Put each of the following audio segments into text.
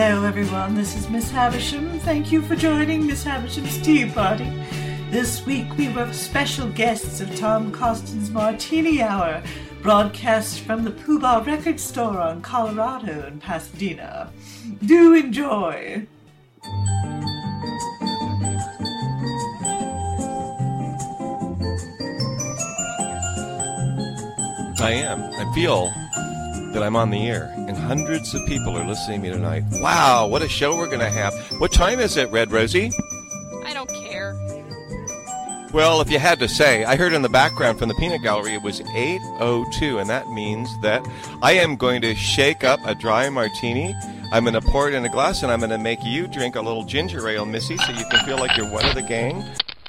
Hello everyone, this is Miss Havisham. Thank you for joining Miss Havisham's Tea Party. This week we were special guests of Tom Costin's Martini Hour, broadcast from the Pooh Bah Record Store on Colorado in Pasadena. Do enjoy! I am. I feel that I'm on the air, and hundreds of people are listening to me tonight. Wow, what a show we're going to have. What time is it, Red Rosie? I don't care. Well, if you had to say, I heard in the background from the Peanut Gallery it was 8:02, and that means that I am going to shake up a dry martini. I'm going to pour it in a glass, and I'm going to make you drink a little ginger ale, Missy, so you can feel like you're one of the gang.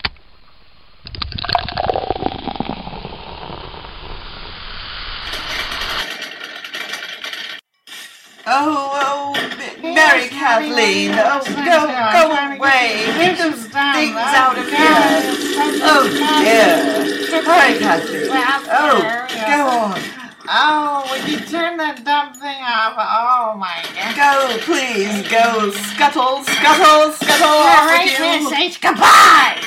Oh, Mary Kathleen, go away. Get those things out of here. Oh, dear. Mary Kathleen. Oh, go on. Oh, would you turn that dumb thing off? Oh, my God. Go, please, go. Scuttle, All off right, with you. Miss H, goodbye!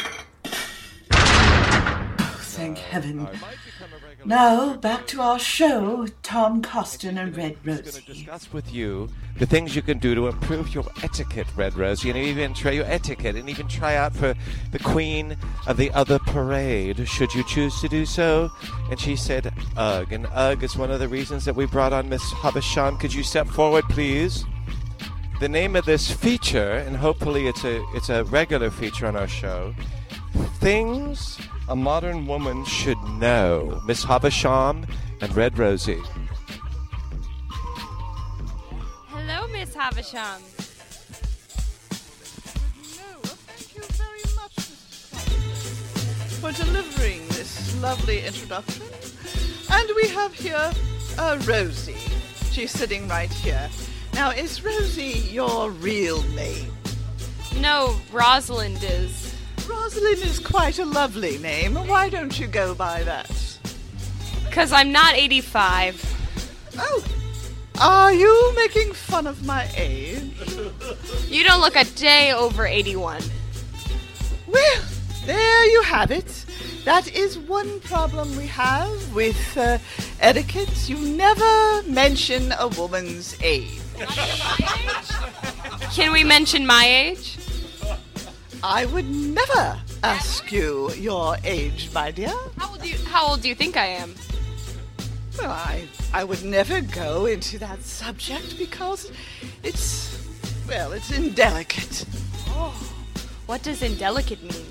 Oh, thank heaven. Now, back to our show, Tom Costin and Red I'm going to Rosie. discuss with you the things you can do to improve your etiquette, Red Rosie, and even try your etiquette, and even try out for the queen of the other parade, should you choose to do so. And she said, ugh, and ugh is one of the reasons that we brought on Miss Havisham. Could you step forward, please? The name of this feature, and hopefully it's a regular feature on our show, Things a Modern Woman Should Know. Miss Havisham and Red Rosie. Hello, Miss Havisham. Thank you very much, Mrs. for delivering this lovely introduction. And we have here Rosie. She's sitting right here. Now, is Rosie your real name? No, Rosalind is. Rosalind is quite a lovely name. Why don't you go by that? 'Cause I'm not 85. Oh, are you making fun of my age? You don't look a day over 81. Well, there you have it. That is one problem we have with etiquette. You never mention a woman's age. Can we mention my age? I would never ask you your age, my dear. How old do you think I am? Well, I would never go into that subject because it's indelicate. Oh, what does indelicate mean?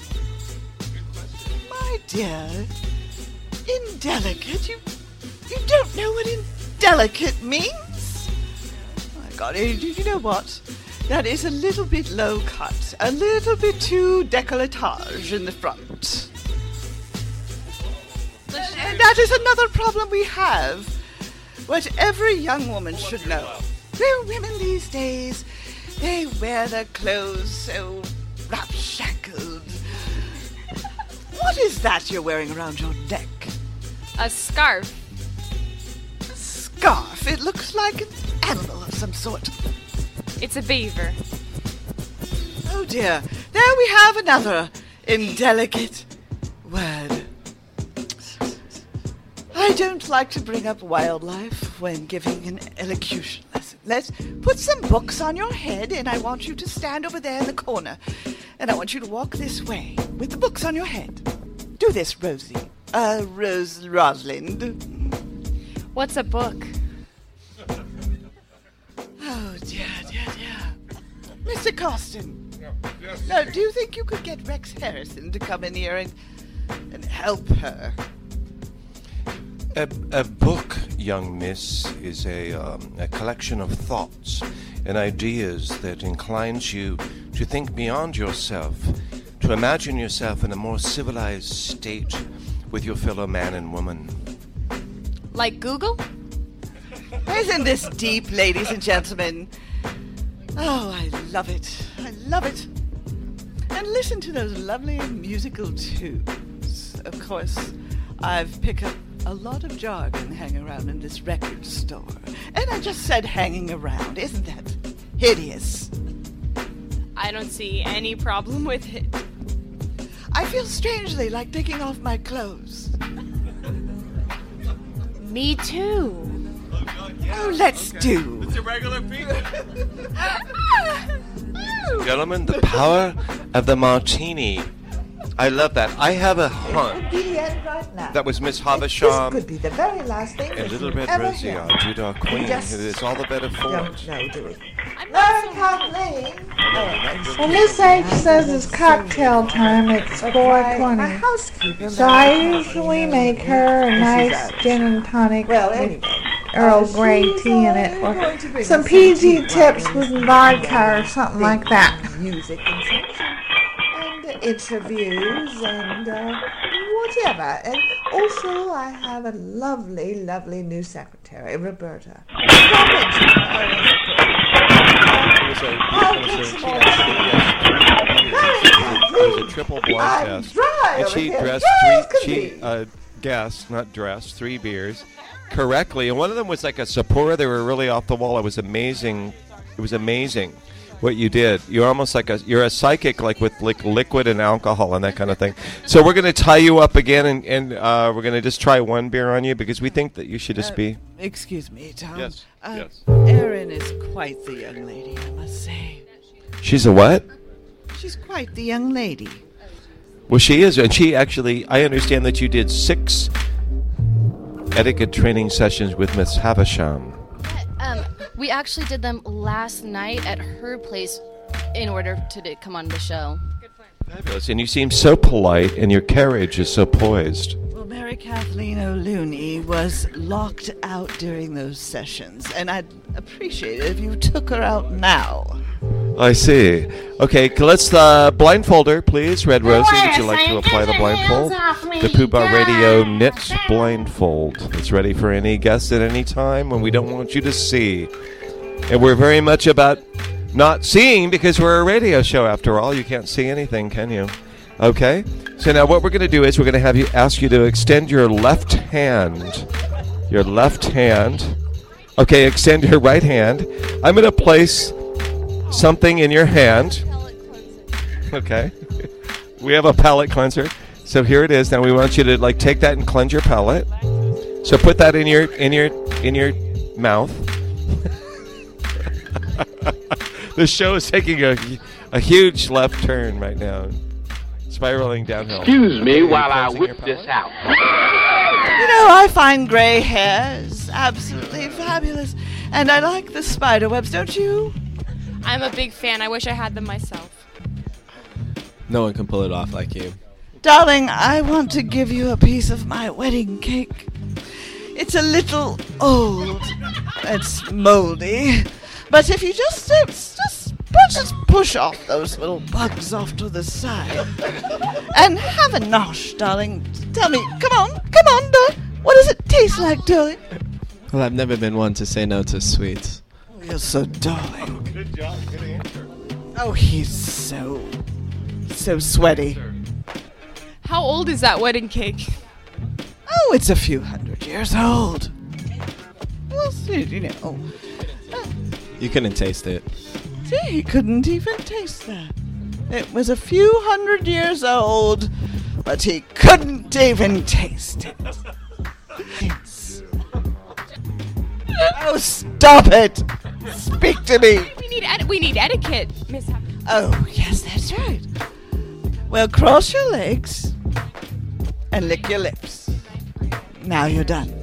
My dear, indelicate? You don't know what indelicate means? My God, you know what? That is a little bit low cut, a little bit too décolletage in the front. And that is another problem we have. What every young woman should know. Well, women these days, they wear their clothes so ramshackled. What is that you're wearing around your neck? A scarf. A scarf? It looks like an animal of some sort. It's a beaver. Oh dear, there we have another indelicate word. I don't like to bring up wildlife when giving an elocution lesson. Let's put some books on your head, and I want you to stand over there in the corner. And I want you to walk this way with the books on your head. Do this, Rosie. Rosalind. What's a book? Oh, dear. Mr. Costin. Now, do you think you could get Rex Harrison to come in here and help her? A book, young miss, is a collection of thoughts and ideas that inclines you to think beyond yourself, to imagine yourself in a more civilized state with your fellow man and woman. Like Google? Isn't this deep, ladies and gentlemen? Oh, I love it. And listen to those lovely musical tunes. Of course, I've picked up a lot of jargon hanging around in this record store. And I just said hanging around, isn't that hideous. I don't see any problem with it. I feel strangely like taking off my clothes. Me too. Oh, let's do. It's a regular people. Gentlemen, the power of the martini. I love that. I have a hunt. Be the end right now. That was Miss This Havisham could be the very last thing and that Little you Red ever Rosie, hear. our Tudor queen. Just It is all the better for don't it. know, do we? I'm No, not so Kathleen. Well, Miss H says it's cocktail time. It's My 4:20. housekeeper. So I usually make her a nice gin and tonic Well, with anyway. Earl Grey she's, tea in it, going or to bring some us PG tea tips parties with and vodka or something like that. Music and such. And interviews and whatever. And also, I have a lovely, lovely new secretary, Roberta. Don't mention her as It was a triple blood I'm test. dry And over she here. dressed Dry as can she be. guessed, not dressed, 3 beers correctly. And one of them was like a Sapporo. They were really off the wall. It was amazing. It was amazing what you did. You're almost like you're a psychic, like with liquid and alcohol and that kind of thing. So we're going to tie you up again, and we're going to just try one beer on you because we think that you should just be. Excuse me, Tom. Yes, yes. Erin is quite the young lady, I must say. She's a what? She's quite the young lady. Well, she is, and she actually. I understand that you did 6 etiquette training sessions with Miss Havisham. We actually did them last night at her place in order to come on the show. Fabulous, and you seem so polite, and your carriage is so poised. Well, Mary Kathleen O'Looney was locked out during those sessions, and I'd appreciate it if you took her out now. I see. Okay, let's blindfold her, please. Red Rosie, would you like to apply the blindfold? The Pooh Bar Radio knit blindfold. It's ready for any guest at any time when we don't want you to see. And we're very much about not seeing because we're a radio show after all. You can't see anything, can you? Okay? So now what we're going to do is we're going to ask you to extend your left hand. Your left hand. Okay, extend your right hand. I'm going to place something in your hand. Okay. We have a palate cleanser. So here it is. Now we want you to take that and cleanse your palate. So put that in your mouth. The show is taking a huge left turn right now. Spiraling downhill. Excuse me Okay, while I cleansing whip your this palate? out. You know, I find gray hair is absolutely fabulous, and I like the spider webs, don't you? I'm a big fan. I wish I had them myself. No one can pull it off like you. Darling, I want to give you a piece of my wedding cake. It's a little old. It's moldy. But if you just push off those little bugs off to the side. And have a nosh, darling. Tell me, come on, darling. What does it taste like, darling? Well, I've never been one to say no to sweets. Oh, you're so darling. Good job. Good answer. Oh, he's so sweaty. How old is that wedding cake? Oh, it's a few hundred years old. Well, see, you know. You couldn't taste it. See, he couldn't even taste that. It was a few hundred years old, but he couldn't even taste it. Oh, stop it! Speak to me! We need etiquette, Miss. Oh, yes, that's right. Well, cross your legs and lick your lips. Now you're done.